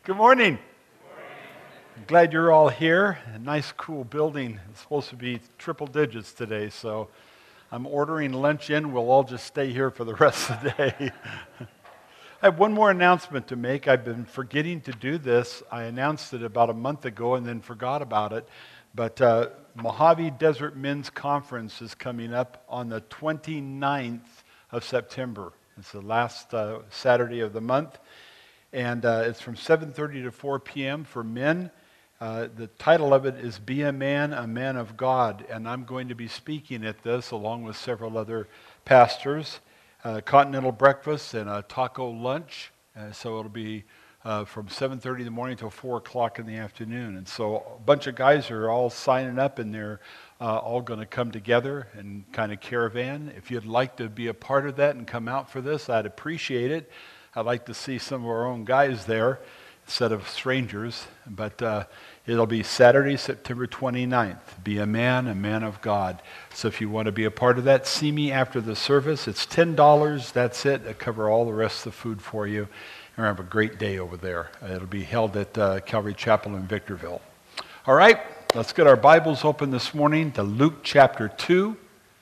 Good morning. I'm glad you're all here. A nice, cool building. It's supposed to be triple digits today, so I'm ordering lunch in. We'll all just stay here for the rest of the day. I have one more announcement to make. I've been forgetting to do this. I announced it about a month ago and then forgot about it. But Mojave Desert Men's Conference is coming up on the 29th of September. It's the last Saturday of the month. And it's from 7:30 to 4 p.m. for men. The title of it is Be a Man of God. And I'm going to be speaking at this along with several other pastors. Continental breakfast and a taco lunch. So it'll be from 7:30 in the morning till 4 o'clock in the afternoon. And so a bunch of guys are all signing up, and they're all going to come together and kind of caravan. If you'd like to be a part of that and come out for this, I'd appreciate it. I'd like to see some of our own guys there instead of strangers. But it'll be Saturday, September 29th. Be a man of God. So if you want to be a part of that, see me after the service. It's $10. That's it. I'll cover all the rest of the food for you. And have a great day over there. It'll be held at Calvary Chapel in Victorville. All right, let's get our Bibles open this morning to Luke chapter 2.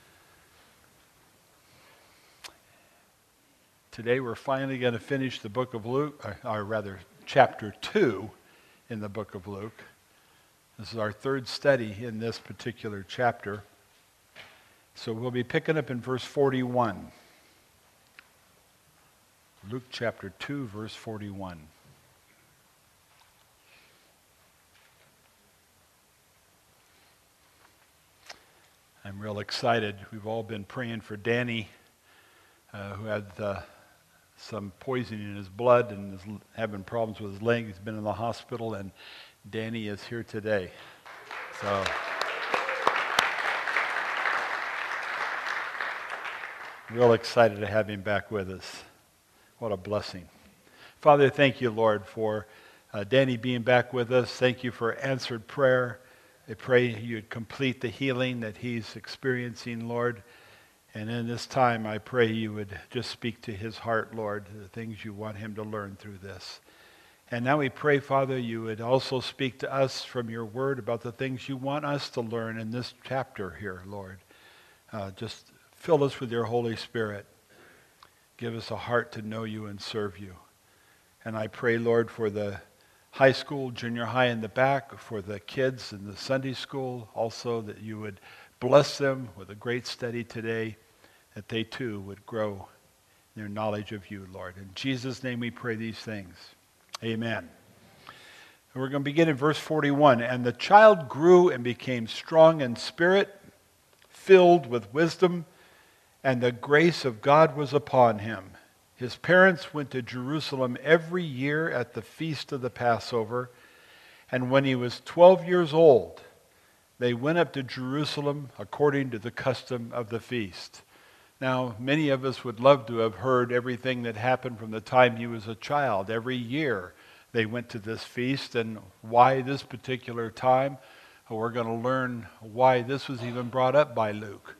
Today we're finally going to finish the book of Luke, or rather chapter 2 in the book of Luke. This is our third study in this particular chapter. So we'll be picking up in verse 41. Luke chapter 2, verse 41. I'm real excited. We've all been praying for Danny, who had some poisoning in his blood and is having problems with his leg. He's been in the hospital, and Danny is here today. So real excited to have him back with us. What a blessing. Father, thank you, Lord, for Danny being back with us. Thank you for answered prayer. I pray you'd complete the healing that he's experiencing, Lord. And in this time, I pray you would just speak to his heart, Lord, the things you want him to learn through this. And now we pray, Father, you would also speak to us from your word about the things you want us to learn in this chapter here, Lord. Just fill us with your Holy Spirit. Give us a heart to know you and serve you. And I pray, Lord, for the high school, junior high in the back, for the kids in the Sunday school, also that you would bless them with a great study today, that they too would grow in their knowledge of you, Lord. In Jesus' name we pray these things. Amen. And we're going to begin in verse 41. And the child grew and became strong in spirit, filled with wisdom, and the grace of God was upon him. His parents went to Jerusalem every year at the feast of the Passover. And when he was 12 years old, they went up to Jerusalem according to the custom of the feast. Now, many of us would love to have heard everything that happened from the time he was a child. Every year they went to this feast, and why this particular time? We're going to learn why this was even brought up by Luke.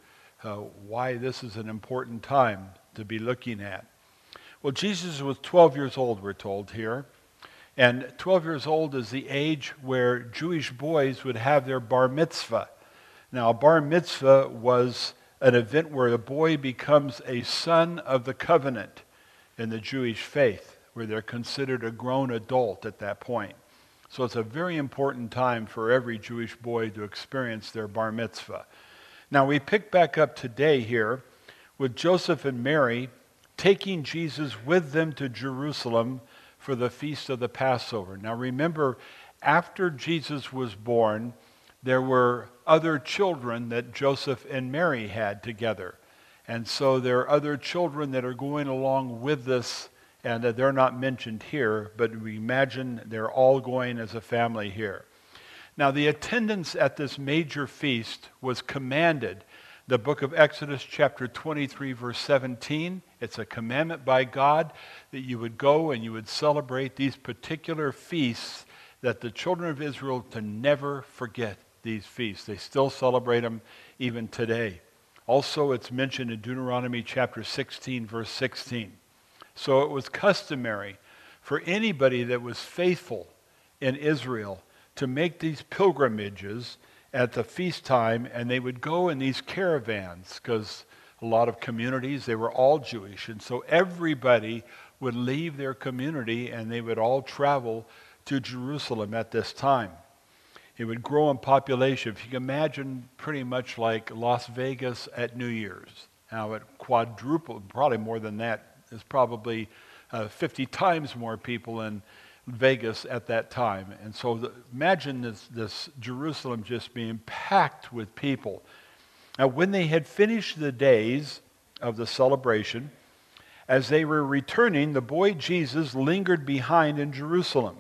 Why this is an important time to be looking at. Well, Jesus was 12 years old, we're told here. And 12 years old is the age where Jewish boys would have their bar mitzvah. Now, a bar mitzvah was an event where a boy becomes a son of the covenant in the Jewish faith, where they're considered a grown adult at that point. So it's a very important time for every Jewish boy to experience their bar mitzvah. Now, we pick back up today here with Joseph and Mary taking Jesus with them to Jerusalem for the feast of the Passover. Now remember, after Jesus was born, there were other children that Joseph and Mary had together. And so there are other children that are going along with this, and they're not mentioned here, but we imagine they're all going as a family here. Now the attendance at this major feast was commanded. The book of Exodus chapter 23 verse 17, it's a commandment by God that you would go and you would celebrate these particular feasts, that the children of Israel to never forget these feasts. They still celebrate them even today. Also, it's mentioned in Deuteronomy chapter 16 verse 16. So it was customary for anybody that was faithful in Israel to make these pilgrimages at the feast time, and they would go in these caravans because a lot of communities, they were all Jewish, and so everybody would leave their community and they would all travel to Jerusalem at this time. It would grow in population. If you can imagine, pretty much like Las Vegas at New Year's, how it quadrupled, probably more than that. There's probably 50 times more people in Vegas at that time. And so imagine this Jerusalem just being packed with people. Now, when they had finished the days of the celebration, as they were returning, the boy Jesus lingered behind in Jerusalem.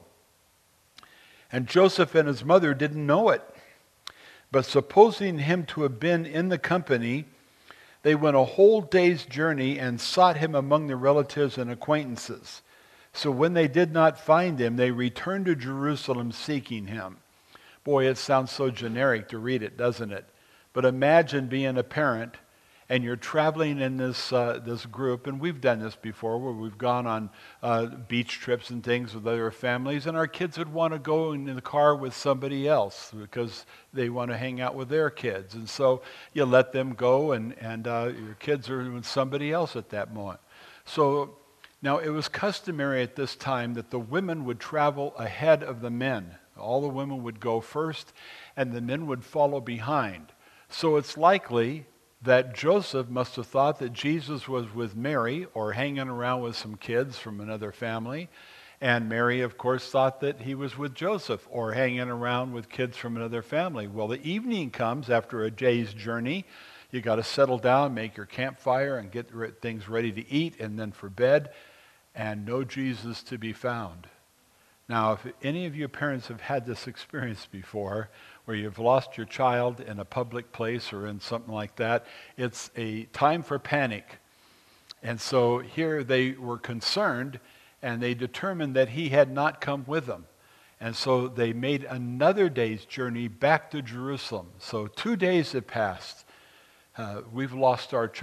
And Joseph and his mother didn't know it. But supposing him to have been in the company, they went a whole day's journey and sought him among their relatives and acquaintances. So when they did not find him, they returned to Jerusalem seeking him. Boy, it sounds so generic to read it, doesn't it? But imagine being a parent and you're traveling in this group, and we've done this before where we've gone on beach trips and things with other families, and our kids would want to go in the car with somebody else because they want to hang out with their kids. And so you let them go, and your kids are with somebody else at that moment. So now it was customary at this time that the women would travel ahead of the men. All the women would go first, and the men would follow behind. So it's likely that Joseph must have thought that Jesus was with Mary or hanging around with some kids from another family. And Mary, of course, thought that he was with Joseph or hanging around with kids from another family. Well, the evening comes after a day's journey. You got to settle down, make your campfire, and get things ready to eat, and then for bed, and no Jesus to be found. Now, if any of you parents have had this experience before, where you've lost your child in a public place or in something like that, it's a time for panic. And so here they were concerned, and they determined that he had not come with them. And so they made another day's journey back to Jerusalem. So 2 days had passed. We've lost our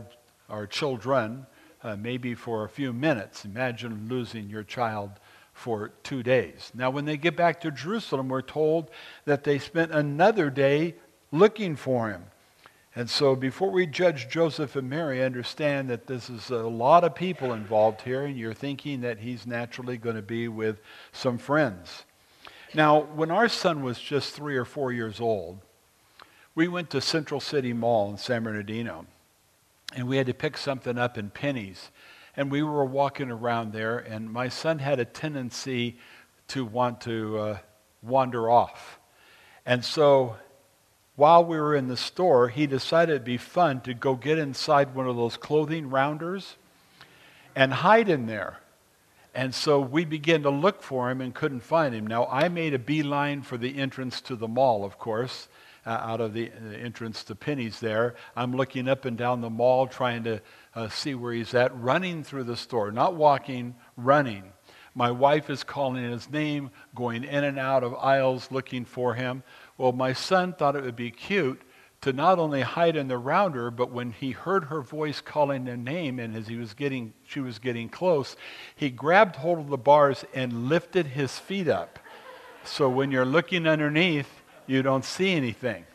children, maybe for a few minutes. Imagine losing your child for 2 days. Now, when they get back to Jerusalem, we're told that they spent another day looking for him. And so before we judge Joseph and Mary, understand that this is a lot of people involved here, and you're thinking that he's naturally going to be with some friends. Now, when our son was just 3 or 4 years old, we went to Central City Mall in San Bernardino, and we had to pick something up in Penny's. And we were walking around there, and my son had a tendency to want to wander off. And so while we were in the store, he decided it'd be fun to go get inside one of those clothing rounders and hide in there. And so we began to look for him and couldn't find him. Now, I made a beeline for the entrance to the mall, of course, out of the entrance to Penny's there. I'm looking up and down the mall trying to see where he's at, running through the store, not walking, running. My wife is calling his name, going in and out of aisles looking for him. Well, my son thought it would be cute to not only hide in the rounder, but when he heard her voice calling their name, and as she was getting close, he grabbed hold of the bars and lifted his feet up. So when you're looking underneath, you don't see anything.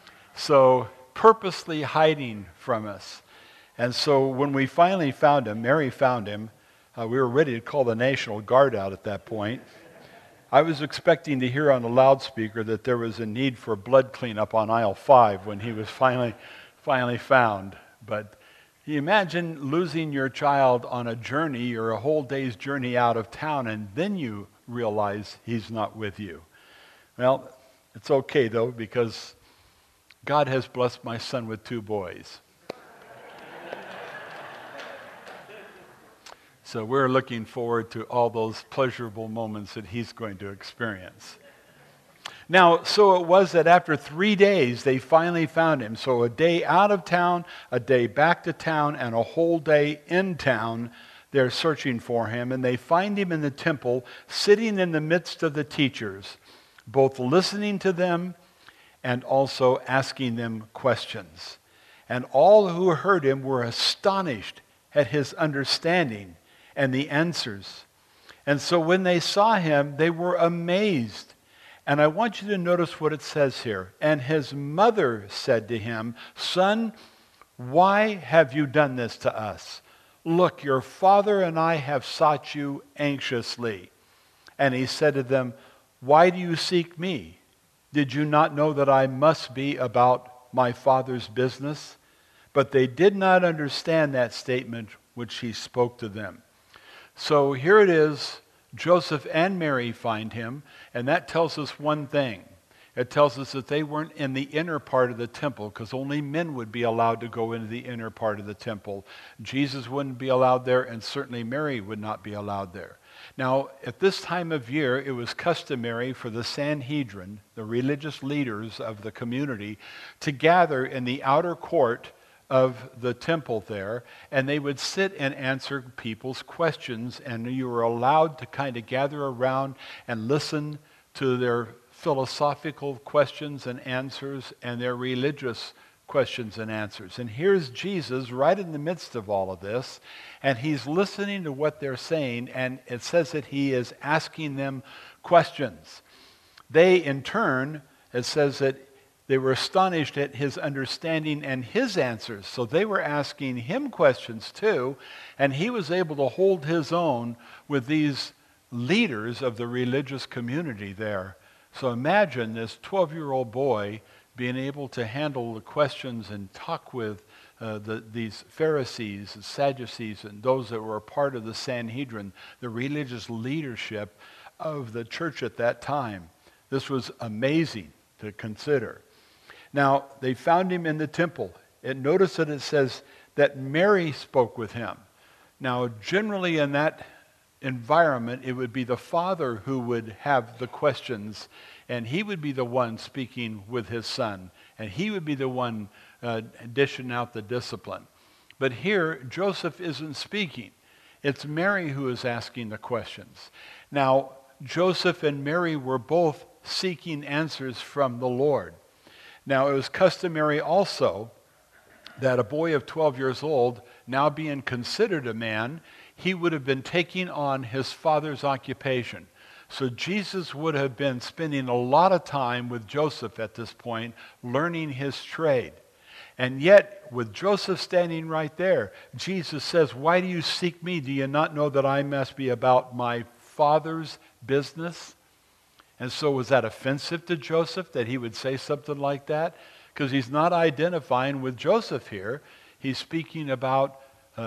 So purposely hiding from us. And so when we finally found him, Mary found him, we were ready to call the National Guard out at that point. I was expecting to hear on the loudspeaker that there was a need for blood cleanup on aisle 5 when he was finally found. But you imagine losing your child on a journey or a whole day's journey out of town, and then you realize he's not with you. Well, it's okay though, because God has blessed my son with 2 boys. So we're looking forward to all those pleasurable moments that he's going to experience. Now, so it was that after 3 days, they finally found him. So a day out of town, a day back to town, and a whole day in town, they're searching for him. And they find him in the temple, sitting in the midst of the teachers, both listening to them and also asking them questions. And all who heard him were astonished at his understanding and the answers. And so when they saw him, they were amazed. And I want you to notice what it says here. And his mother said to him, "Son, why have you done this to us? Look, your father and I have sought you anxiously." And he said to them, "Why do you seek me? Did you not know that I must be about my father's business?" But they did not understand that statement which he spoke to them. So here it is, Joseph and Mary find him, and that tells us one thing. It tells us that they weren't in the inner part of the temple, because only men would be allowed to go into the inner part of the temple. Jesus wouldn't be allowed there, and certainly Mary would not be allowed there. Now, at this time of year, it was customary for the Sanhedrin, the religious leaders of the community, to gather in the outer court of the temple there, and they would sit and answer people's questions, and you were allowed to kind of gather around and listen to their philosophical questions and answers and their religious questions and answers. And here's Jesus right in the midst of all of this, and he's listening to what they're saying, and it says that he is asking them questions. They, in turn, it says that they were astonished at his understanding and his answers. So they were asking him questions too, and he was able to hold his own with these leaders of the religious community there. So imagine this 12-year-old boy being able to handle the questions and talk with these Pharisees, Sadducees, and those that were a part of the Sanhedrin, the religious leadership of the church at that time. This was amazing to consider. Now, they found him in the temple. And notice that it says that Mary spoke with him. Now, generally in that environment, it would be the father who would have the questions, and he would be the one speaking with his son, and he would be the one dishing out the discipline. But here, Joseph isn't speaking. It's Mary who is asking the questions. Now, Joseph and Mary were both seeking answers from the Lord. Now, it was customary also that a boy of 12 years old, now being considered a man, he would have been taking on his father's occupation. So Jesus would have been spending a lot of time with Joseph at this point, learning his trade. And yet, with Joseph standing right there, Jesus says, "Why do you seek me? Do you not know that I must be about my father's business?" And so was that offensive to Joseph that he would say something like that? Because he's not identifying with Joseph here. He's speaking about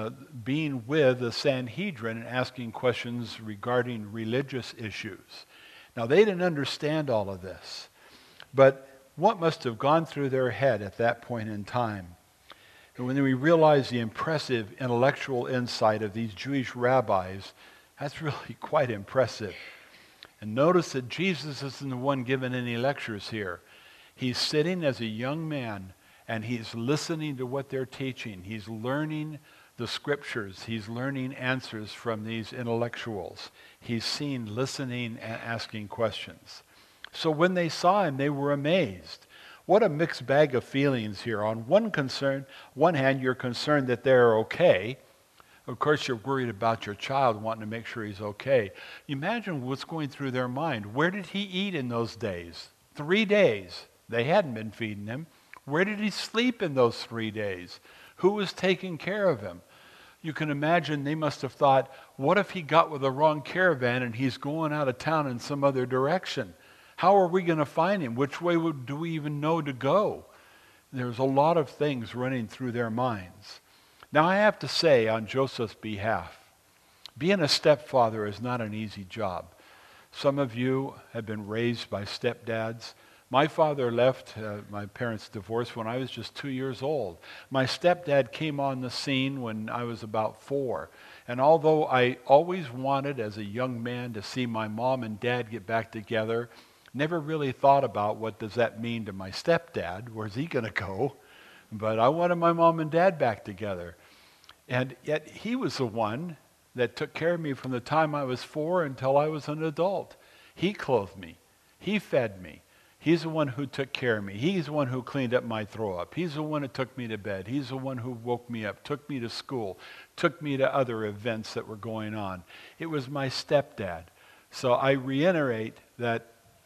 being with the Sanhedrin and asking questions regarding religious issues. Now, they didn't understand all of this. But what must have gone through their head at that point in time? And when we realize the impressive intellectual insight of these Jewish rabbis, that's really quite impressive. And notice that Jesus isn't the one giving any lectures here. He's sitting as a young man, and he's listening to what they're teaching. He's learning the scriptures. He's learning answers from these intellectuals. He's seen, listening, and asking questions. So when they saw him, they were amazed. What a mixed bag of feelings here. On one hand, you're concerned that they're okay. Of course, you're worried about your child, wanting to make sure he's okay. Imagine what's going through their mind. Where did he eat in those days? 3 days. They hadn't been feeding him. Where did he sleep in those 3 days? Who was taking care of him? You can imagine they must have thought, what if he got with the wrong caravan and he's going out of town in some other direction? How are we going to find him? Which way do we even know to go? There's a lot of things running through their minds. Now, I have to say on Joseph's behalf, being a stepfather is not an easy job. Some of you have been raised by stepdads. My father left, my parents divorced when I was just 2 years old. My stepdad came on the scene when I was about 4. And although I always wanted as a young man to see my mom and dad get back together, never really thought about what does that mean to my stepdad. Where's he going to go? But I wanted my mom and dad back together. And yet he was the one that took care of me from the time I was 4 until I was an adult. He clothed me. He fed me. He's the one who took care of me. He's the one who cleaned up my throw up. He's the one who took me to bed. He's the one who woke me up, took me to school, took me to other events that were going on. It was my stepdad. So I reiterate that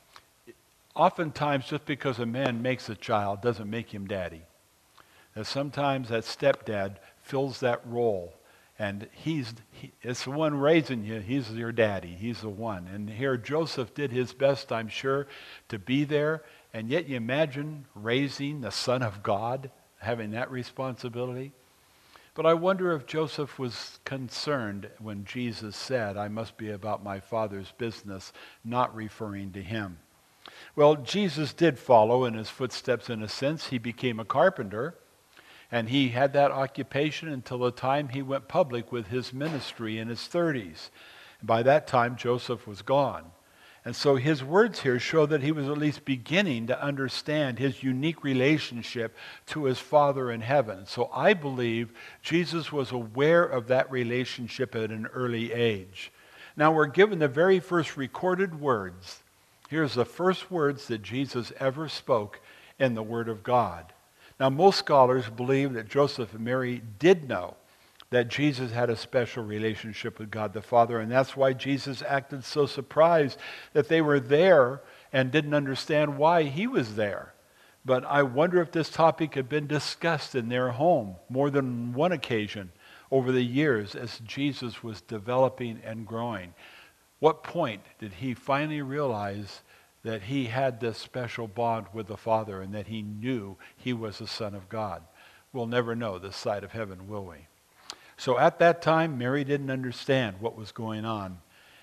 oftentimes just because a man makes a child doesn't make him daddy. That sometimes that stepdad fills that role. And it's the one raising you. He's your daddy. He's the one. And here Joseph did his best, I'm sure, to be there. And yet you imagine raising the Son of God, having that responsibility. But I wonder if Joseph was concerned when Jesus said, I must be about my Father's business, not referring to him. Well, Jesus did follow in his footsteps in a sense. He became a carpenter. And he had that occupation until the time he went public with his ministry in his 30s. By that time, Joseph was gone. And so his words here show that he was at least beginning to understand his unique relationship to his Father in heaven. So I believe Jesus was aware of that relationship at an early age. Now we're given the very first recorded words. Here's the first words that Jesus ever spoke in the Word of God. Now, most scholars believe that Joseph and Mary did know that Jesus had a special relationship with God the Father, and that's why Jesus acted so surprised that they were there and didn't understand why he was there. But I wonder if this topic had been discussed in their home more than one occasion over the years as Jesus was developing and growing. What point did he finally realize that he had this special bond with the Father and that he knew he was the Son of God? We'll never know this side of heaven, will we? So at that time, Mary didn't understand what was going on.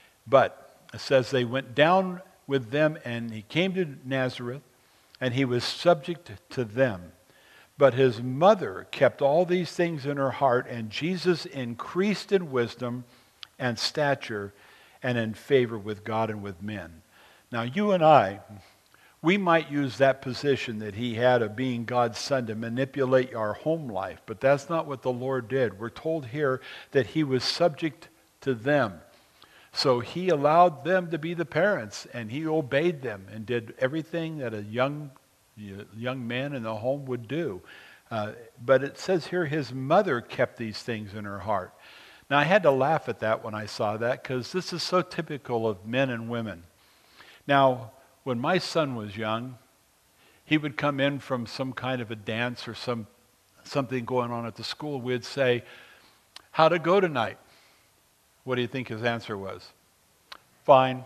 But it says they went down with them, and he came to Nazareth, and he was subject to them. But his mother kept all these things in her heart, and Jesus increased in wisdom and stature and in favor with God and with men. Now, you and I, we might use that position that he had of being God's son to manipulate our home life, but that's not what the Lord did. We're told here that he was subject to them. So he allowed them to be the parents, and he obeyed them and did everything that a young man in the home would do. But it says here his mother kept these things in her heart. Now, I had to laugh at that when I saw that, because this is so typical of men and women. Now, when my son was young, he would come in from some kind of a dance or something going on at the school. We'd say, how'd it go tonight? What do you think his answer was? Fine.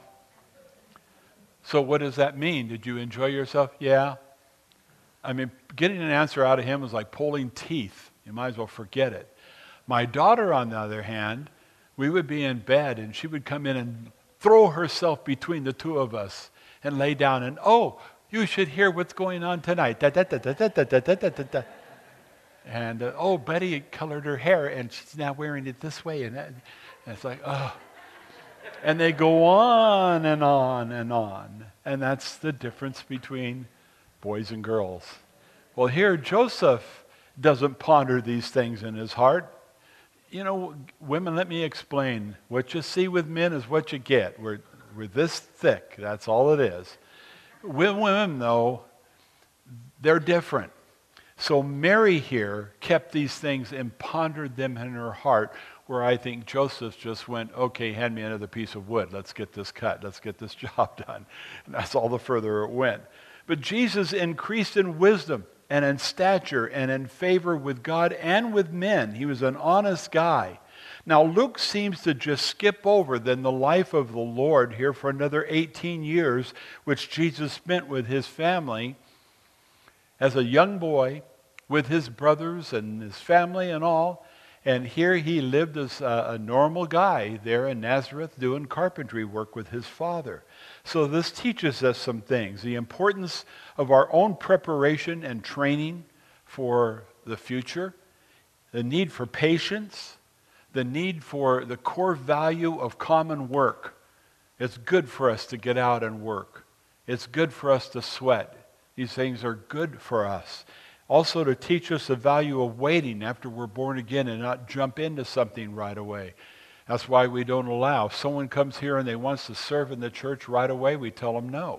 So what does that mean? Did you enjoy yourself? Yeah. I mean, getting an answer out of him was like pulling teeth. You might as well forget it. My daughter, on the other hand, we would be in bed and she would come in and throw herself between the two of us and lay down and, oh, you should hear what's going on tonight. Da, da, da, da, da, da, da, da, da, da. And, oh, Betty colored her hair and she's now wearing it this way. And it's like, oh. And they go on and on and on. And that's the difference between boys and girls. Well, here Joseph doesn't ponder these things in his heart. You know, women, let me explain. What you see with men is what you get. We're this thick. That's all it is. With women, though, they're different. So Mary here kept these things and pondered them in her heart, where I think Joseph just went, okay, hand me another piece of wood. Let's get this cut. Let's get this job done. And that's all the further it went. But Jesus increased in wisdom and in stature and in favor with God and with men. He was an honest guy. Now, Luke seems to just skip over then the life of the Lord here for another 18 years, which Jesus spent with his family as a young boy with his brothers and his family and all. And here he lived as a normal guy there in Nazareth doing carpentry work with his father. So this teaches us some things. The importance of our own preparation and training for the future. The need for patience. The need for the core value of common work. It's good for us to get out and work. It's good for us to sweat. These things are good for us. Also to teach us the value of waiting after we're born again and not jump into something right away. That's why we don't allow. If someone comes here and they wants to serve in the church right away, we tell them no.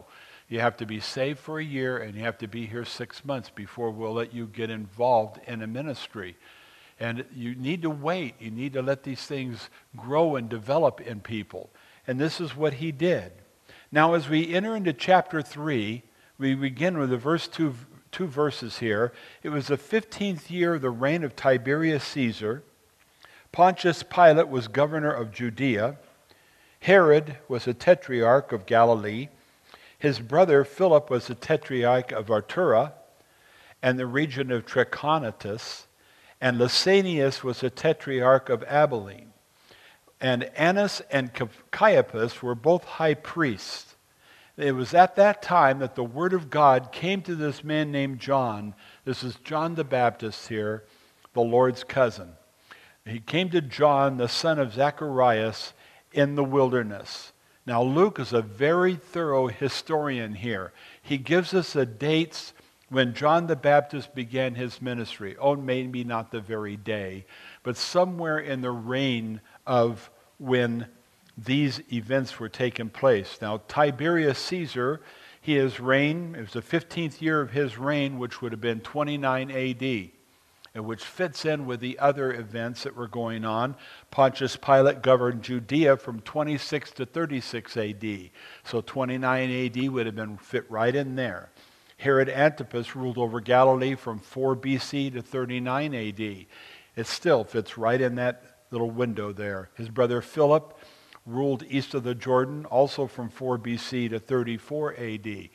You have to be saved for a year, and you have to be here 6 months before we'll let you get involved in a ministry. And you need to wait. You need to let these things grow and develop in people. And this is what he did. Now, as we enter into chapter 3, we begin with the two verses here. It was the 15th year of the reign of Tiberius Caesar. Pontius Pilate was governor of Judea. Herod was a tetrarch of Galilee. His brother Philip was the tetrarch of Artura and the region of Trachonitis. And Lysanias was a tetrarch of Abilene. And Annas and Caiaphas were both high priests. It was at that time that the word of God came to this man named John. This is John the Baptist here, the Lord's cousin. He came to John, the son of Zacharias, in the wilderness. Now, Luke is a very thorough historian here. He gives us the dates when John the Baptist began his ministry. Oh, maybe not the very day, but somewhere in the reign of when these events were taking place. Now, Tiberius Caesar, his reign, it was the 15th year of his reign, which would have been 29 A.D., and which fits in with the other events that were going on. Pontius Pilate governed Judea from 26 to 36 A.D., so 29 A.D. would have been fit right in there. Herod Antipas ruled over Galilee from 4 B.C. to 39 A.D. It still fits right in that little window there. His brother Philip ruled east of the Jordan, also from 4 B.C. to 34 A.D.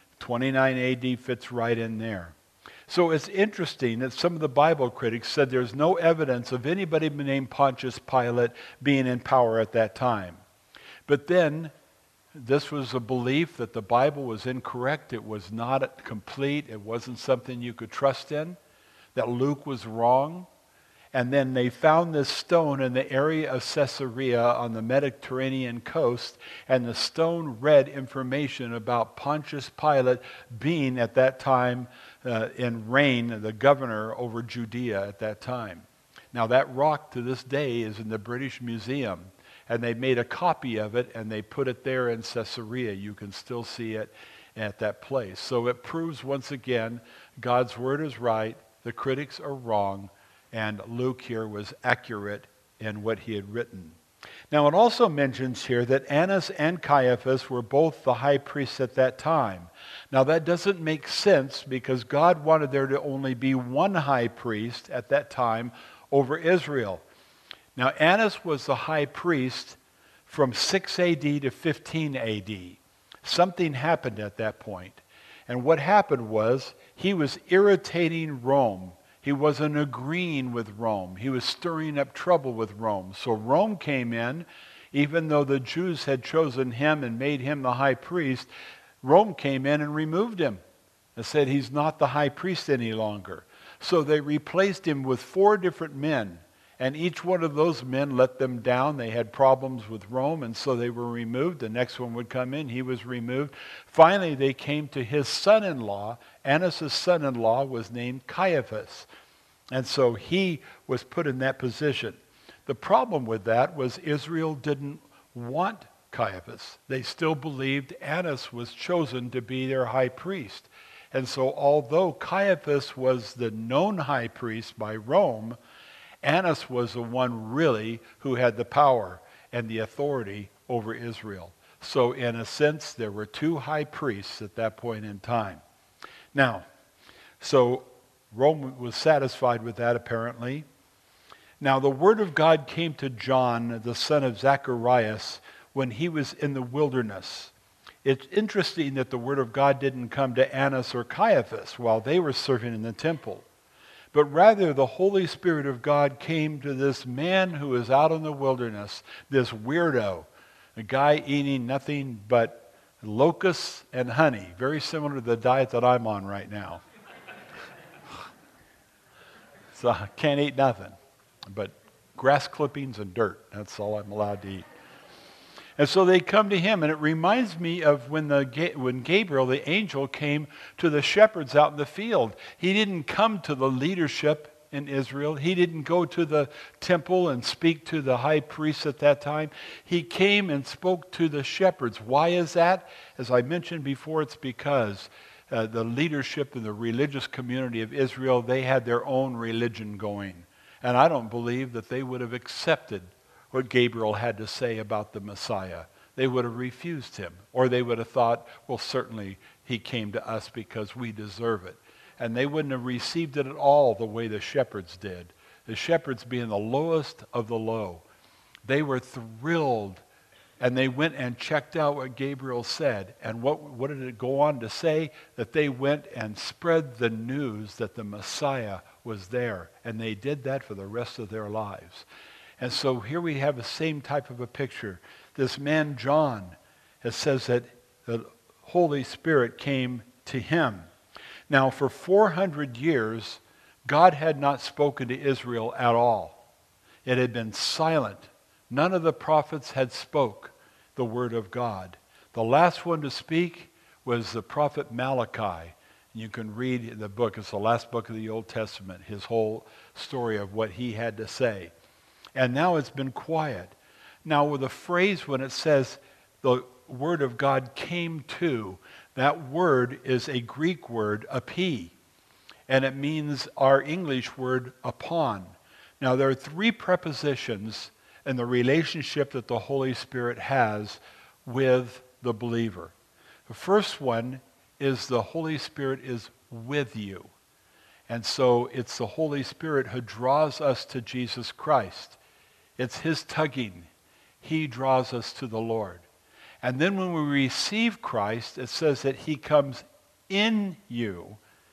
29 A.D. fits right in there. So it's interesting that some of the Bible critics said there's no evidence of anybody named Pontius Pilate being in power at that time. But then, this was a belief that the Bible was incorrect. It was not complete. It wasn't something you could trust in. That Luke was wrong. And then they found this stone in the area of Caesarea on the Mediterranean coast, and the stone read information about Pontius Pilate being at that time in reign, the governor over Judea at that time. Now that rock to this day is in the British Museum, and they made a copy of it and they put it there in Caesarea. You can still see it at that place. So it proves once again God's word is right, the critics are wrong, and Luke here was accurate in what he had written. Now it also mentions here that Annas and Caiaphas were both the high priests at that time. Now that doesn't make sense because God wanted there to only be one high priest at that time over Israel. Now Annas was the high priest from 6 AD to 15 AD. Something happened at that point. And what happened was he was irritating Rome. He wasn't agreeing with Rome. He was stirring up trouble with Rome. So Rome came in, even though the Jews had chosen him and made him the high priest, Rome came in and removed him and said he's not the high priest any longer. So they replaced him with 4 different men, and each one of those men let them down. They had problems with Rome, and so they were removed. The next one would come in, he was removed. Finally, they came to his son-in-law. Annas' son-in-law was named Caiaphas, and so he was put in that position. The problem with that was Israel didn't want Caiaphas. They still believed Annas was chosen to be their high priest. And so although Caiaphas was the known high priest by Rome, Annas was the one really who had the power and the authority over Israel. So in a sense, there were 2 high priests at that point in time. Now, so Rome was satisfied with that apparently. Now the word of God came to John, the son of Zacharias, when he was in the wilderness. It's interesting that the word of God didn't come to Annas or Caiaphas while they were serving in the temple. But rather, the Holy Spirit of God came to this man who was out in the wilderness, this weirdo, a guy eating nothing but locusts and honey, very similar to the diet that I'm on right now. So I can't eat nothing but grass clippings and dirt. That's all I'm allowed to eat. And so they come to him, and it reminds me of when Gabriel, the angel, came to the shepherds out in the field. He didn't come to the leadership in Israel. He didn't go to the temple and speak to the high priest at that time. He came and spoke to the shepherds. Why is that? As I mentioned before, it's because the leadership in the religious community of Israel, they had their own religion going. And I don't believe that they would have accepted what Gabriel had to say about the Messiah. They would have refused him. Or they would have thought, well, certainly he came to us because we deserve it. And they wouldn't have received it at all the way the shepherds did. The shepherds being the lowest of the low. They were thrilled. And they went and checked out what Gabriel said. And what did it go on to say? That they went and spread the news that the Messiah was there. And they did that for the rest of their lives. And so here we have the same type of a picture. This man John, it says that the Holy Spirit came to him. Now for 400 years, God had not spoken to Israel at all. It had been silent. None of the prophets had spoke the word of God. The last one to speak was the prophet Malachi. You can read the book. It's the last book of the Old Testament, his whole story of what he had to say. And now it's been quiet. Now with a phrase when it says the word of God came to, that word is a Greek word, epi. And it means our English word upon. Now there are three prepositions in the relationship that the Holy Spirit has with the believer. The first one is the Holy Spirit is with you. And so it's the Holy Spirit who draws us to Jesus Christ. It's his tugging. He draws us to the Lord. And then when we receive Christ, it says that he comes in you.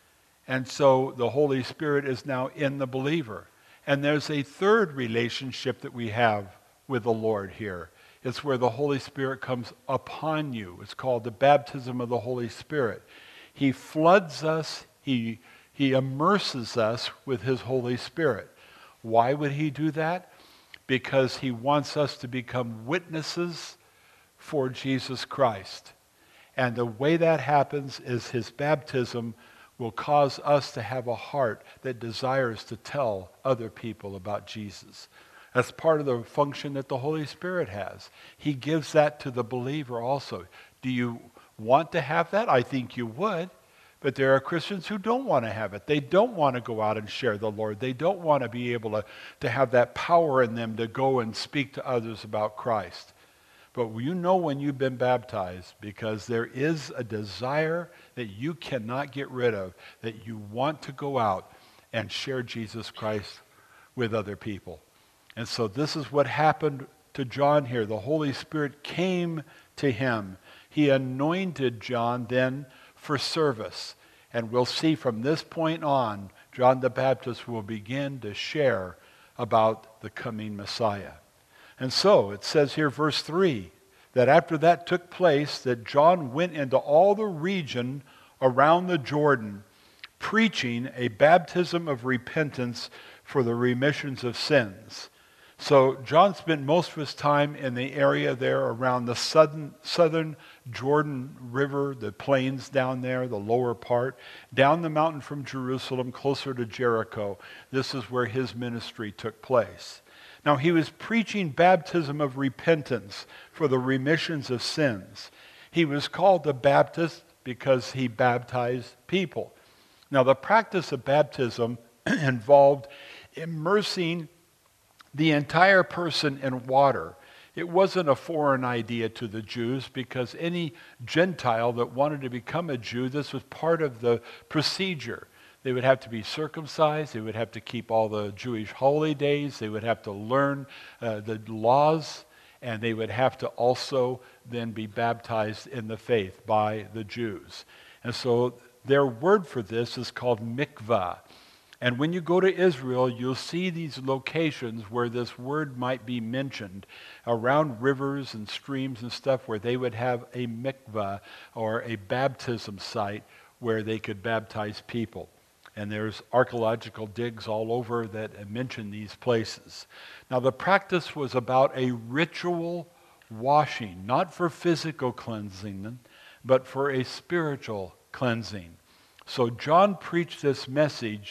And so the Holy Spirit is now in the believer. And there's a third relationship that we have with the Lord here. It's where the Holy Spirit comes upon you. It's called the baptism of the Holy Spirit. He floods us. He immerses us with his Holy Spirit. Why would he do that? Because he wants us to become witnesses for Jesus Christ. And the way that happens is his baptism will cause us to have a heart that desires to tell other people about Jesus. That's part of the function that the Holy Spirit has. He gives that to the believer also. Do you want to have that? I think you would. But there are Christians who don't want to have it. They don't want to go out and share the Lord. They don't want to be able to have that power in them to go and speak to others about Christ. But you know when you've been baptized, because there is a desire that you cannot get rid of, that you want to go out and share Jesus Christ with other people. And so this is what happened to John here. The Holy Spirit came to him. He anointed John then for service. And we'll see from this point on, John the Baptist will begin to share about the coming Messiah. And so it says here, verse 3, that after that took place, that John went into all the region around the Jordan, preaching a baptism of repentance for the remissions of sins. So John spent most of his time in the area there around the southern Jordan River, the plains down there, the lower part, down the mountain from Jerusalem, closer to Jericho. This is where his ministry took place. Now he was preaching baptism of repentance for the remissions of sins. He was called the Baptist because he baptized people. Now the practice of baptism involved immersing the entire person in water. It wasn't a foreign idea to the Jews because any Gentile that wanted to become a Jew, this was part of the procedure. They would have to be circumcised. They would have to keep all the Jewish holy days. They would have to learn the laws. And they would have to also then be baptized in the faith by the Jews. And so their word for this is called mikvah. And when you go to Israel, you'll see these locations where this word might be mentioned around rivers and streams and stuff where they would have a mikvah or a baptism site where they could baptize people. And there's archaeological digs all over that mention these places. Now the practice was about a ritual washing, not for physical cleansing, but for a spiritual cleansing. So John preached this message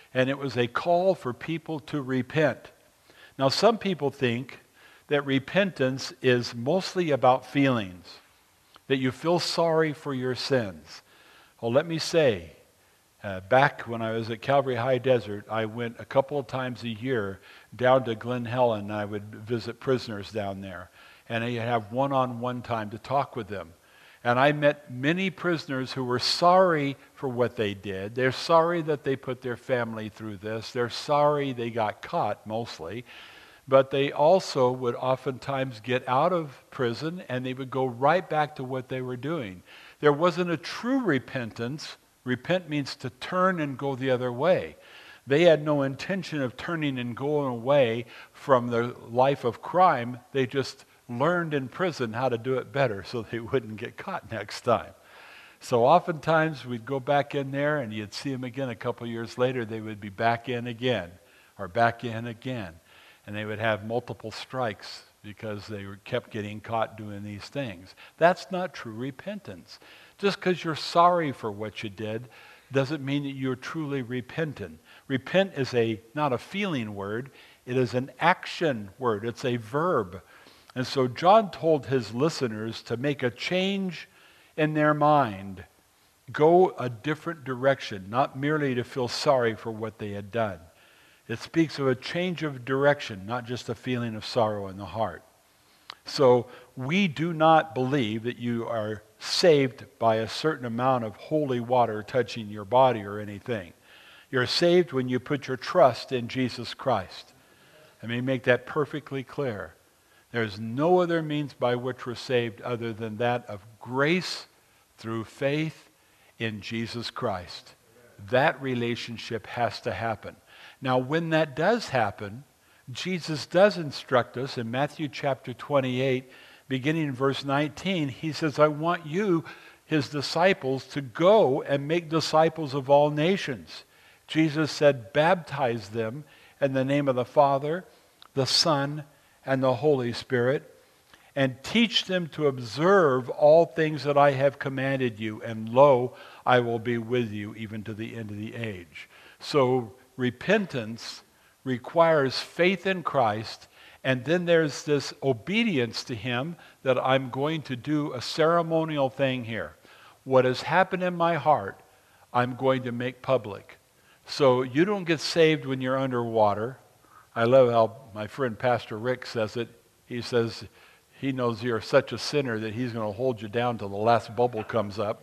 and it was a call for people to repent. Now, some people think that repentance is mostly about feelings, that you feel sorry for your sins. Well, let me say, back when I was at Calvary High Desert, I went a couple of times a year down to Glen Helen, and I would visit prisoners down there. And I have one-on-one time to talk with them. And I met many prisoners who were sorry for what they did. They're sorry that they put their family through this. They're sorry they got caught, mostly. But they also would oftentimes get out of prison and they would go right back to what they were doing. There wasn't a true repentance. Repent means to turn and go the other way. They had no intention of turning and going away from their life of crime. They just learned in prison how to do it better so they wouldn't get caught next time. So oftentimes we'd go back in there and you'd see them again a couple years later. They would be back in again or back in again. And they would have multiple strikes because they kept getting caught doing these things. That's not true repentance. Just because you're sorry for what you did doesn't mean that you're truly repentant. Repent is not a feeling word. It is an action word. It's a verb. And so John told his listeners to make a change in their mind. Go a different direction, not merely to feel sorry for what they had done. It speaks of a change of direction, not just a feeling of sorrow in the heart. So we do not believe that you are saved by a certain amount of holy water touching your body or anything. You're saved when you put your trust in Jesus Christ. Let me make that perfectly clear. There's no other means by which we're saved other than that of grace through faith in Jesus Christ. That relationship has to happen. Now, when that does happen, Jesus does instruct us in Matthew chapter 28, beginning in verse 19. He says, I want you, his disciples, to go and make disciples of all nations. Jesus said, baptize them in the name of the Father, the Son, and the Holy Spirit, and teach them to observe all things that I have commanded you, and lo, I will be with you even to the end of the age. So repentance requires faith in Christ, and then there's this obedience to him that I'm going to do a ceremonial thing here. What has happened in my heart, I'm going to make public. So you don't get saved when you're underwater. I love how my friend Pastor Rick says it. He says he knows you're such a sinner that he's going to hold you down till the last bubble comes up.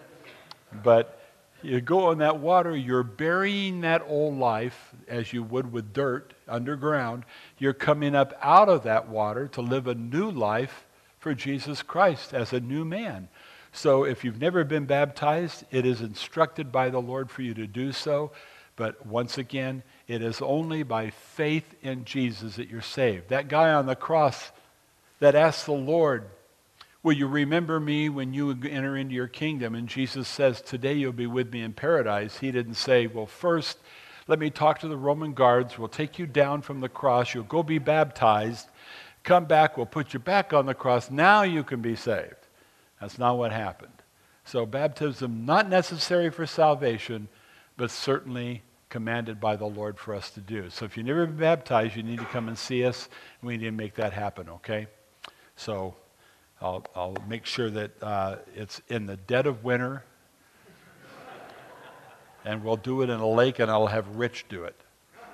But you go in that water, you're burying that old life as you would with dirt underground. You're coming up out of that water to live a new life for Jesus Christ as a new man. So if you've never been baptized, it is instructed by the Lord for you to do so. But once again, it is only by faith in Jesus that you're saved. That guy on the cross that asked the Lord, will you remember me when you enter into your kingdom? And Jesus says, today you'll be with me in paradise. He didn't say, well, first, let me talk to the Roman guards. We'll take you down from the cross. You'll go be baptized. Come back. We'll put you back on the cross. Now you can be saved. That's not what happened. So baptism, not necessary for salvation, but certainly commanded by the Lord for us to do. So if you've never been baptized, you need to come and see us. And we need to make that happen, okay? So I'll make sure that it's in the dead of winter, and we'll do it in a lake, and I'll have Rich do it.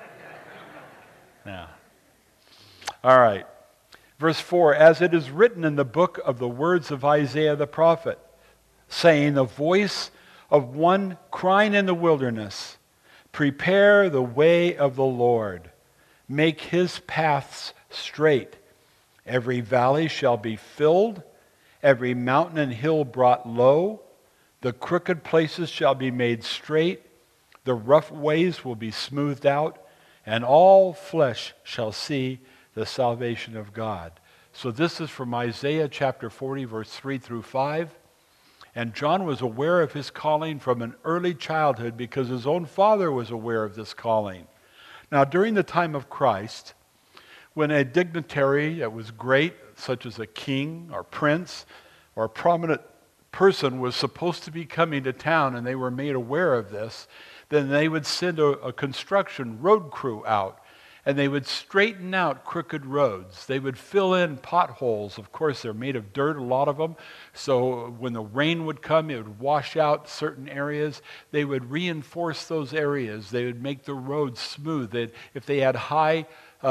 Now, all right. Verse 4, as it is written in the book of the words of Isaiah the prophet, saying, the voice of one crying in the wilderness, prepare the way of the Lord, make his paths straight. Every valley shall be filled, every mountain and hill brought low. The crooked places shall be made straight, the rough ways will be smoothed out, and all flesh shall see the salvation of God. So this is from Isaiah chapter 40, verse 3 through 5. And John was aware of his calling from an early childhood because his own father was aware of this calling. Now, during the time of Christ, when a dignitary that was great, such as a king or prince or a prominent person was supposed to be coming to town and they were made aware of this, Then they would send a construction road crew out, and they would straighten out crooked roads. They would fill in potholes. Of course, they're made of dirt, a lot of them. So when the rain would come, it would wash out certain areas. They would reinforce those areas. They would make the roads smooth. If they had high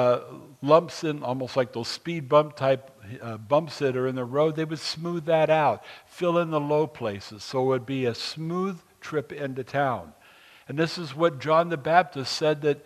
lumps in, almost like those speed bump type bumps that are in the road, they would smooth that out, fill in the low places. So it would be a smooth trip into town. And this is what John the Baptist said that,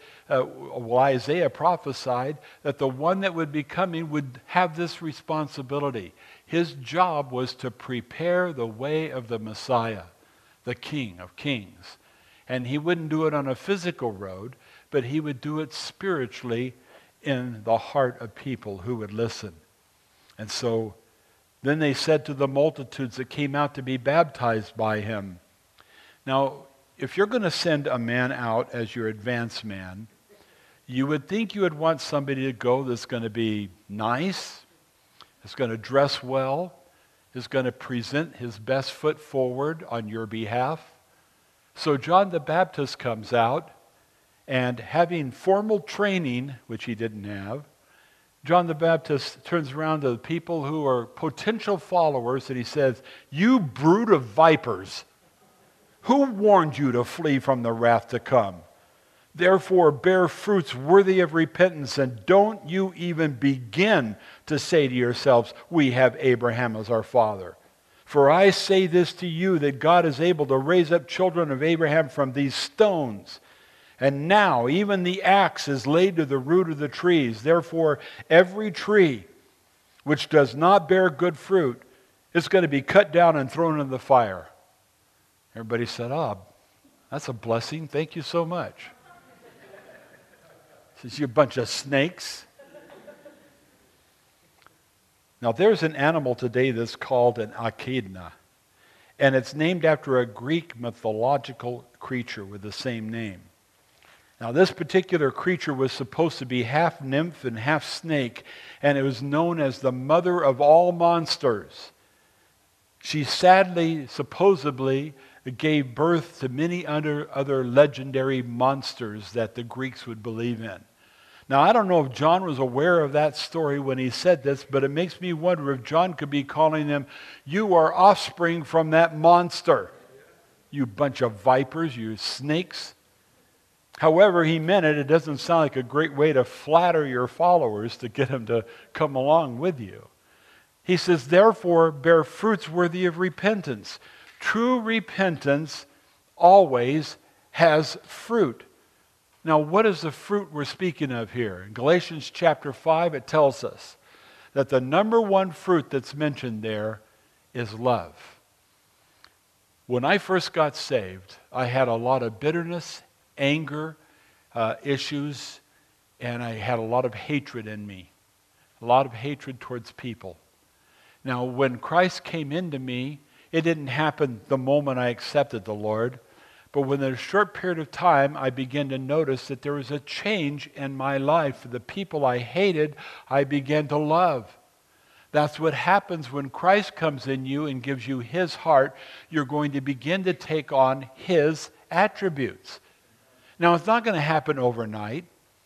Isaiah prophesied, that the one that would be coming would have this responsibility. His job was to prepare the way of the Messiah, the King of Kings. And he wouldn't do it on a physical road, but he would do it spiritually in the heart of people who would listen. And so then they said to the multitudes that came out to be baptized by him. Now, if you're going to send a man out as your advance man, you would think you would want somebody to go that's going to be nice, is going to dress well, is going to present his best foot forward on your behalf. So John the Baptist comes out, and having formal training, which he didn't have, John the Baptist turns around to the people who are potential followers and he says, "You brood of vipers! Who warned you to flee from the wrath to come? Therefore bear fruits worthy of repentance, and don't you even begin to say to yourselves, 'We have Abraham as our father.' For I say this to you, that God is able to raise up children of Abraham from these stones. And now even the axe is laid to the root of the trees. Therefore every tree which does not bear good fruit is going to be cut down and thrown in the fire." Everybody said, "Oh, that's a blessing. Thank you so much." Says, "You bunch of snakes." Now, there's an animal today that's called an echidna, and it's named after a Greek mythological creature with the same name. Now, this particular creature was supposed to be half nymph and half snake, and it was known as the mother of all monsters. She sadly, supposedly, gave birth to many other legendary monsters that the Greeks would believe in. Now, I don't know if John was aware of that story when he said this, but it makes me wonder if John could be calling them, "You are offspring from that monster, you bunch of vipers, you snakes." However he meant it, it doesn't sound like a great way to flatter your followers to get them to come along with you. He says, "Therefore bear fruits worthy of repentance." True repentance always has fruit. Now, what is the fruit we're speaking of here? In Galatians chapter 5, it tells us that the number one fruit that's mentioned there is love. When I first got saved, I had a lot of bitterness, anger, issues, and I had a lot of hatred in me. A lot of hatred towards people. Now, when Christ came into me, it didn't happen the moment I accepted the Lord, but within a short period of time, I began to notice that there was a change in my life. The people I hated, I began to love. That's what happens when Christ comes in you and gives you His heart. You're going to begin to take on His attributes. Now, it's not going to happen overnight.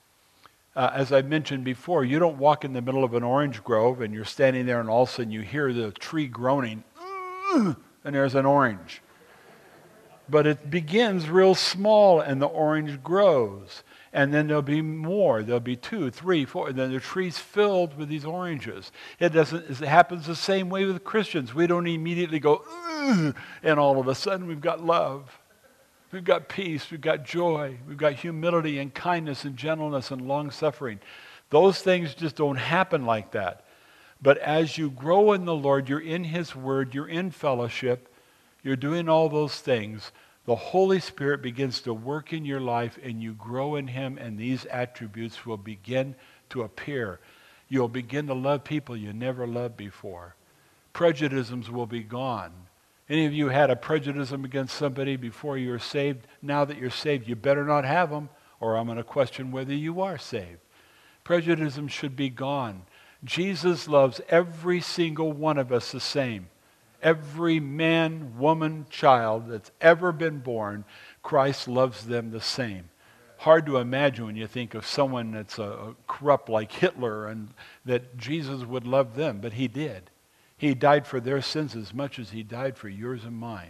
As I mentioned before, you don't walk in the middle of an orange grove and you're standing there and all of a sudden you hear the tree groaning, and there's an orange. But it begins real small and the orange grows. And then there'll be more. There'll be 2, 3, 4. And then the tree's filled with these oranges. It happens the same way with Christians. We don't immediately go, and all of a sudden we've got love. We've got peace. We've got joy. We've got humility and kindness and gentleness and long-suffering. Those things just don't happen like that. But as you grow in the Lord, you're in His Word, you're in fellowship, you're doing all those things, the Holy Spirit begins to work in your life and you grow in Him, and these attributes will begin to appear. You'll begin to love people you never loved before. Prejudices will be gone. Any of you had a prejudice against somebody before you were saved? Now that you're saved, you better not have them, or I'm going to question whether you are saved. Prejudice should be gone. Jesus loves every single one of us the same. Every man, woman, child that's ever been born, Christ loves them the same. Hard to imagine when you think of someone that's corrupt like Hitler and that Jesus would love them, but he did. He died for their sins as much as he died for yours and mine.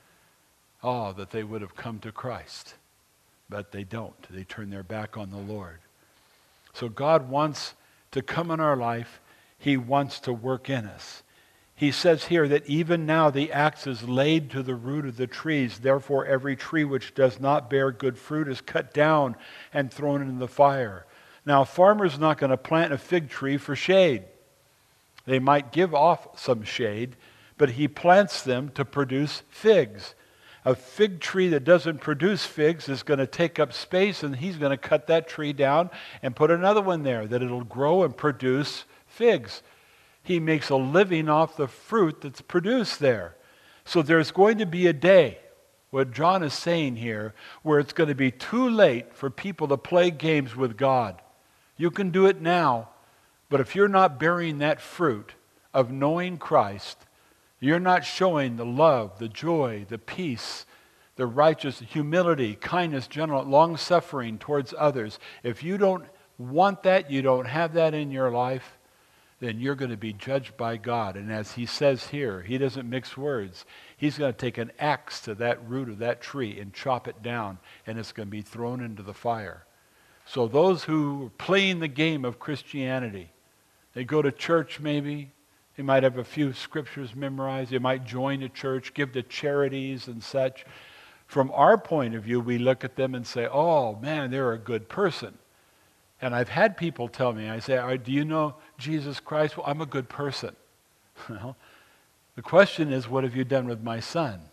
Oh, that they would have come to Christ. But they don't. They turn their back on the Lord. So God wants to come in our life. He wants to work in us. He says here that even now the axe is laid to the root of the trees. Therefore every tree which does not bear good fruit is cut down and thrown into the fire. Now a farmer's not going to plant a fig tree for shade. They might give off some shade, but he plants them to produce figs. A fig tree that doesn't produce figs is going to take up space, and he's going to cut that tree down and put another one there that it'll grow and produce figs. He makes a living off the fruit that's produced there. So there's going to be a day, what John is saying here, where it's going to be too late for people to play games with God. You can do it now, but if you're not bearing that fruit of knowing Christ, you're not showing the love, the joy, the peace, the righteous, humility, kindness, general, long-suffering towards others. If you don't want that, you don't have that in your life, then you're going to be judged by God. And as he says here, he doesn't mix words. He's going to take an axe to that root of that tree and chop it down, and it's going to be thrown into the fire. So those who are playing the game of Christianity, they go to church maybe, they might have a few scriptures memorized, they might join a church, give to charities and such. From our point of view, we look at them and say, oh man, they're a good person. And I've had people tell me, I say, do you know Jesus Christ? Well, I'm a good person. Well, the question is, what have you done with my son?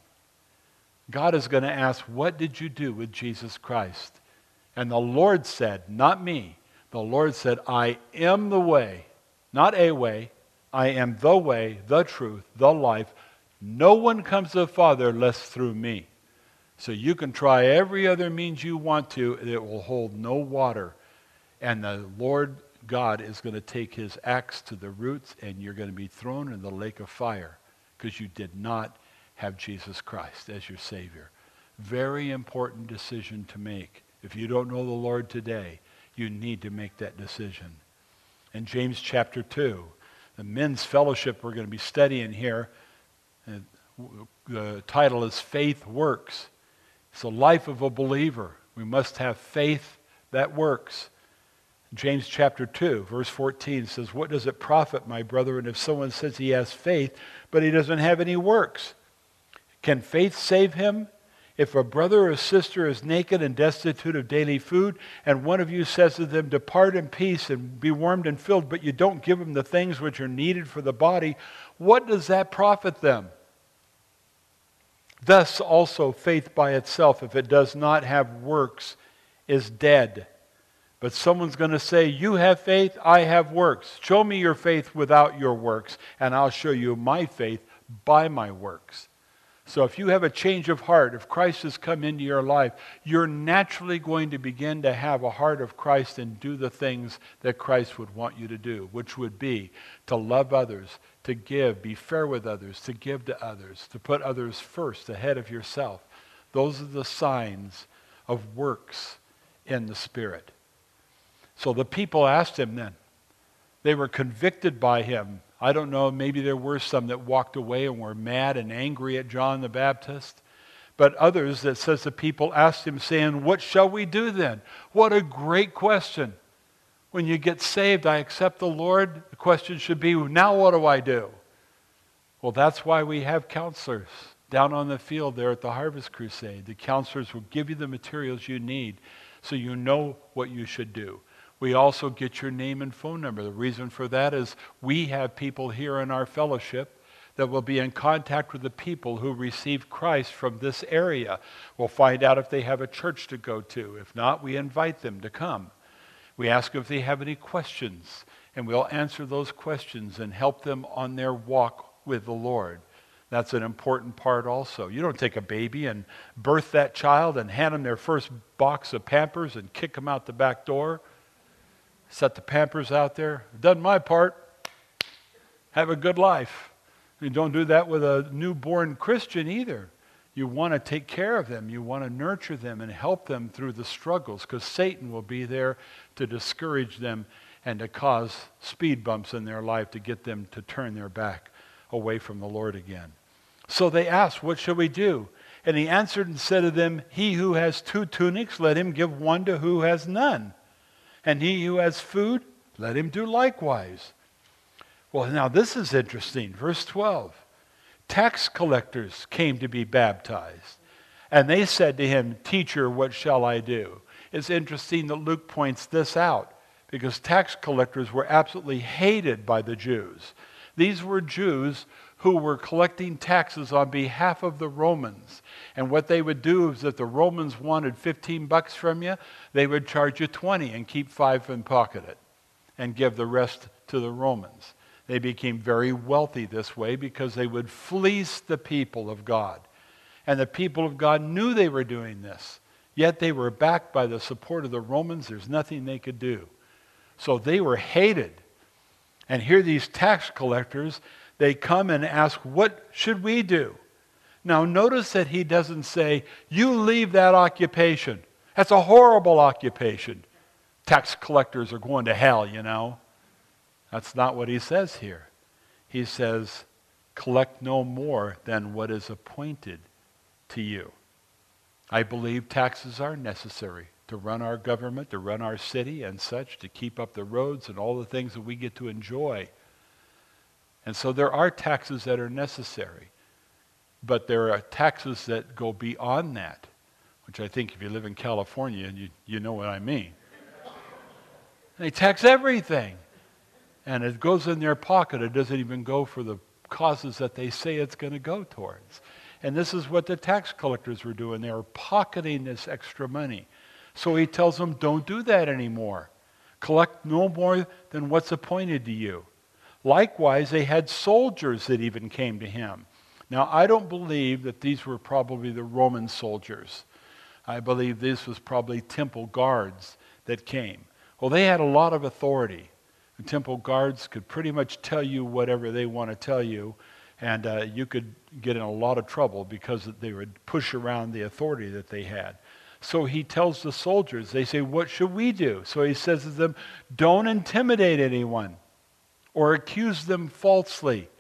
God is going to ask, what did you do with Jesus Christ? And the Lord said, not me, the Lord said, I am the way, not a way, I am the way, the truth, the life. No one comes to the Father unless through me. So you can try every other means you want to, it will hold no water. And the Lord God is going to take his axe to the roots, and you're going to be thrown in the lake of fire because you did not have Jesus Christ as your Savior. Very important decision to make. If you don't know the Lord today, you need to make that decision. In James chapter 2, the men's fellowship we're going to be studying here, the title is Faith Works. It's the life of a believer. We must have faith that works. James chapter 2, verse 14 says, what does it profit, my brethren, if someone says he has faith, but he doesn't have any works? Can faith save him? If a brother or sister is naked and destitute of daily food, and one of you says to them, depart in peace and be warmed and filled, but you don't give them the things which are needed for the body, what does that profit them? Thus also faith by itself, if it does not have works, is dead. But someone's going to say, you have faith, I have works. Show me your faith without your works, and I'll show you my faith by my works. So if you have a change of heart, if Christ has come into your life, you're naturally going to begin to have a heart of Christ and do the things that Christ would want you to do, which would be to love others, to give, be fair with others, to give to others, to put others first ahead of yourself. Those are the signs of works in the Spirit. So the people asked him then. They were convicted by him. I don't know, maybe there were some that walked away and were mad and angry at John the Baptist. But others, that says the people asked him, saying, what shall we do then? What a great question. When you get saved, I accept the Lord. The question should be, now what do I do? Well, that's why we have counselors down on the field there at the Harvest Crusade. The counselors will give you the materials you need so you know what you should do. We also get your name and phone number. The reason for that is we have people here in our fellowship that will be in contact with the people who receive Christ from this area. We'll find out if they have a church to go to. If not, we invite them to come. We ask if they have any questions, and we'll answer those questions and help them on their walk with the Lord. That's an important part also. You don't take a baby and birth that child and hand them their first box of Pampers and kick them out the back door. Set the Pampers out there. I've done my part. Have a good life. You don't do that with a newborn Christian either. You want to take care of them. You want to nurture them and help them through the struggles, because Satan will be there to discourage them and to cause speed bumps in their life to get them to turn their back away from the Lord again. So they asked, what shall we do? And he answered and said to them, he who has 2 tunics, let him give one to who has none. And he who has food, let him do likewise. Well, now this is interesting. Verse 12. Tax collectors came to be baptized. And they said to him, Teacher, what shall I do? It's interesting that Luke points this out, because tax collectors were absolutely hated by the Jews. These were Jews who were collecting taxes on behalf of the Romans. And what they would do is, if the Romans wanted $15 from you, they would charge you 20 and keep 5 and pocket it and give the rest to the Romans. They became very wealthy this way because they would fleece the people of God. And the people of God knew they were doing this. Yet they were backed by the support of the Romans. There's nothing they could do. So they were hated. And here these tax collectors, they come and ask, what should we do? Now notice that he doesn't say, you leave that occupation. That's a horrible occupation. Tax collectors are going to hell, you know. That's not what he says here. He says, collect no more than what is appointed to you. I believe taxes are necessary to run our government, to run our city and such, to keep up the roads and all the things that we get to enjoy. And so there are taxes that are necessary. But there are taxes that go beyond that, which I think if you live in California, you know what I mean. They tax everything. And it goes in their pocket. It doesn't even go for the causes that they say it's going to go towards. And this is what the tax collectors were doing. They were pocketing this extra money. So he tells them, don't do that anymore. Collect no more than what's appointed to you. Likewise, they had soldiers that even came to him. Now, I don't believe that these were probably the Roman soldiers. I believe this was probably temple guards that came. Well, they had a lot of authority. The temple guards could pretty much tell you whatever they want to tell you, and you could get in a lot of trouble because they would push around the authority that they had. So he tells the soldiers, they say, what should we do? So he says to them, don't intimidate anyone or accuse them falsely,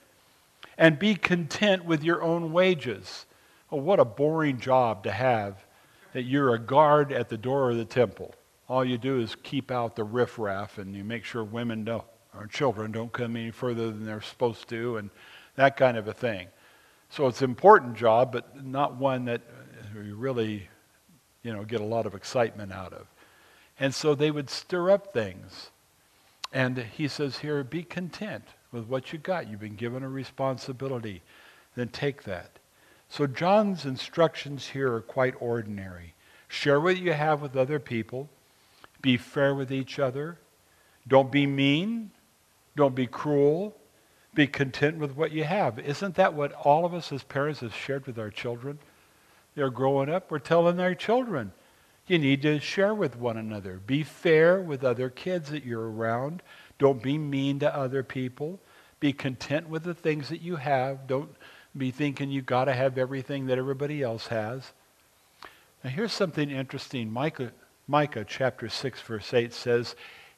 and be content with your own wages. Oh, what a boring job to have, that you're a guard at the door of the temple. All you do is keep out the riffraff, and you make sure women or children don't come any further than they're supposed to, and that kind of a thing. So it's an important job, but not one that you really, get a lot of excitement out of. And so they would stir up things. And he says here, be content with what you got. You've been given a responsibility. Then take that. So John's instructions here are quite ordinary. Share what you have with other people. Be fair with each other. Don't be mean. Don't be cruel. Be content with what you have. Isn't that what all of us as parents have shared with our children? They're growing up. We're telling our children, you need to share with one another. Be fair with other kids that you're around. Don't be mean to other people. Be content with the things that you have. Don't be thinking you got to have everything that everybody else has. Now here's something interesting. Micah chapter 6 verse 8 says,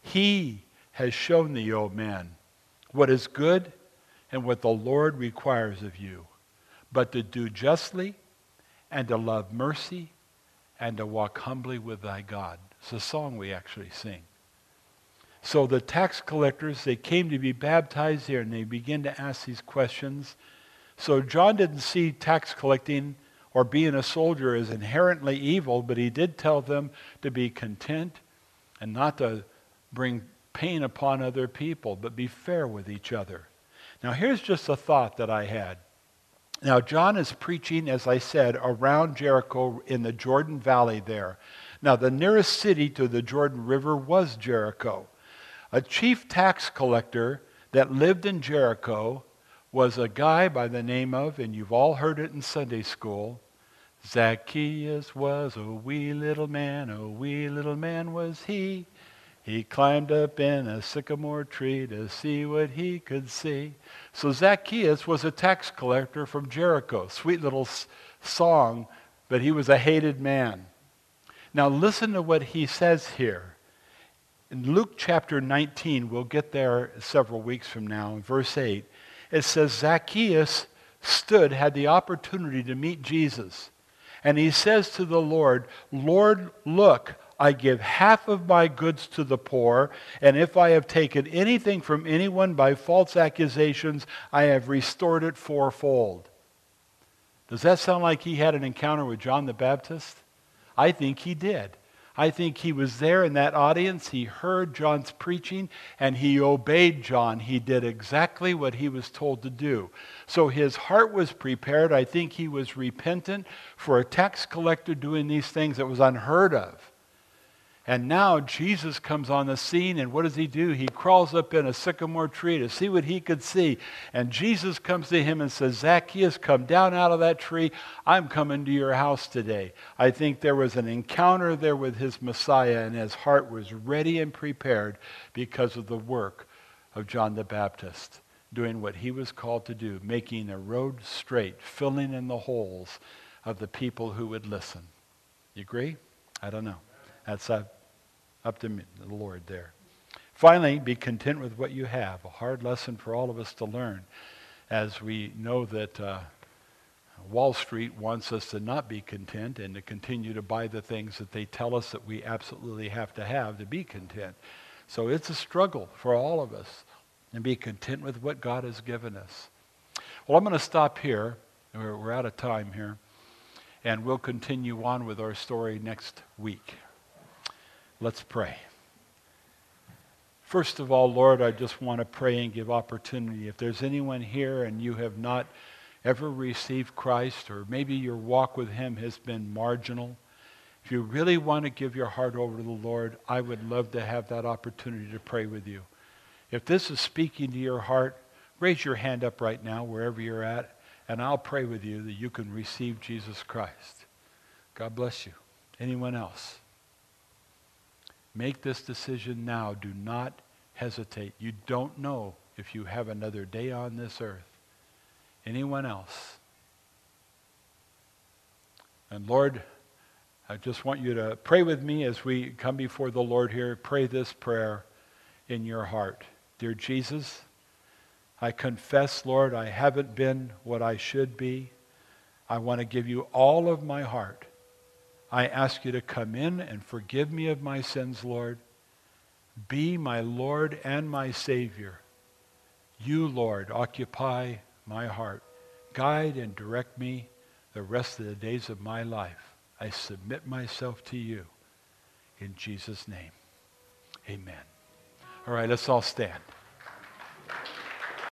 He has shown thee, O man, what is good and what the Lord requires of you, but to do justly and to love mercy and to walk humbly with thy God. It's a song we actually sing. So the tax collectors, they came to be baptized here, and they begin to ask these questions. So John didn't see tax collecting or being a soldier as inherently evil, but he did tell them to be content and not to bring pain upon other people, but be fair with each other. Now here's just a thought that I had. Now John is preaching, as I said, around Jericho in the Jordan Valley there. Now the nearest city to the Jordan River was Jericho. A chief tax collector that lived in Jericho was a guy by the name of, and you've all heard it in Sunday school, Zacchaeus was a wee little man was he. He climbed up in a sycamore tree to see what he could see. So Zacchaeus was a tax collector from Jericho. Sweet little song, but he was a hated man. Now listen to what he says here. In Luke chapter 19, we'll get there several weeks from now, in verse 8, it says Zacchaeus had the opportunity to meet Jesus. And he says to the Lord, Lord, look, I give half of my goods to the poor, and if I have taken anything from anyone by false accusations, I have restored it fourfold. Does that sound like he had an encounter with John the Baptist? I think he did. I think he was there in that audience. He heard John's preaching and he obeyed John. He did exactly what he was told to do. So his heart was prepared. I think he was repentant. For a tax collector doing these things, it was unheard of. And now Jesus comes on the scene, and what does he do? He crawls up in a sycamore tree to see what he could see. And Jesus comes to him and says, Zacchaeus, come down out of that tree. I'm coming to your house today. I think there was an encounter there with his Messiah, and his heart was ready and prepared because of the work of John the Baptist, doing what he was called to do, making the road straight, filling in the holes of the people who would listen. You agree? I don't know. That's up to me, the Lord there. Finally, be content with what you have. A hard lesson for all of us to learn, as we know that Wall Street wants us to not be content and to continue to buy the things that they tell us that we absolutely have to be content. So it's a struggle for all of us, and be content with what God has given us. Well, I'm going to stop here. We're out of time here, and we'll continue on with our story next week. Let's pray. First of all, Lord, I just want to pray and give opportunity. If there's anyone here and you have not ever received Christ, or maybe your walk with him has been marginal, if you really want to give your heart over to the Lord, I would love to have that opportunity to pray with you. If this is speaking to your heart, raise your hand up right now, wherever you're at, and I'll pray with you that you can receive Jesus Christ. God bless you. Anyone else? Make this decision now. Do not hesitate. You don't know if you have another day on this earth. Anyone else? And Lord, I just want you to pray with me as we come before the Lord here. Pray this prayer in your heart. Dear Jesus, I confess, Lord, I haven't been what I should be. I want to give you all of my heart. I ask you to come in and forgive me of my sins, Lord. Be my Lord and my Savior. You, Lord, occupy my heart. Guide and direct me the rest of the days of my life. I submit myself to you. In Jesus' name, amen. All right, let's all stand.